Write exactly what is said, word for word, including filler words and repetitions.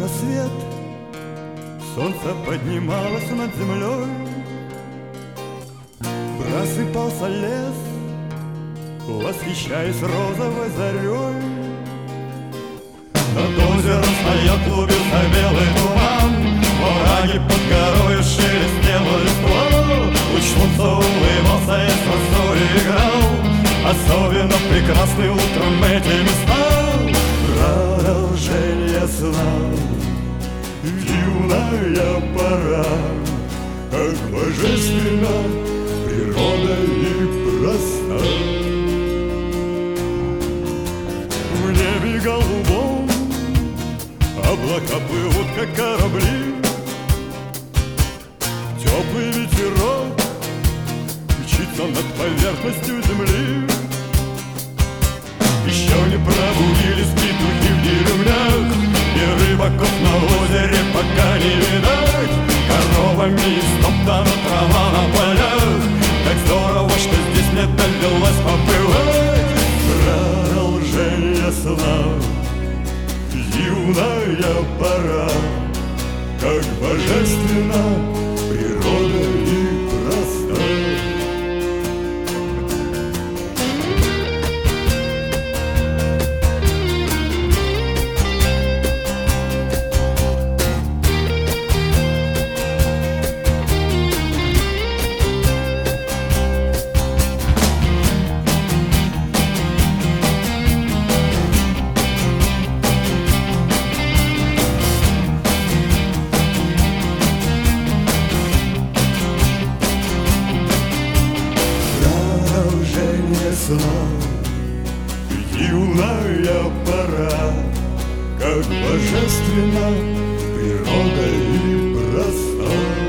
на свет, солнце поднималось над землей, просыпался лес, восхищаясь розовой зарей. Над озером стоял, клубился белый туман, враги под горою шелестела листва. Луч солнца улыбался и с росой играл, особенно прекрасны утром эти места. Продолжение сна, юная пора, как божественна природа и проста. В небе голубом облака плывут, как корабли, теплый ветерок мчится над поверхностью земли. Еще не пробудились петухи в деревнях, и рыбаков на озере пока не видать. Коровами истоптана трава на полях, как здорово, что здесь мне довелось побывать. Продолжение сна, юная пора, как божественна природа и проста. Юная пора, как божественна природа и проста.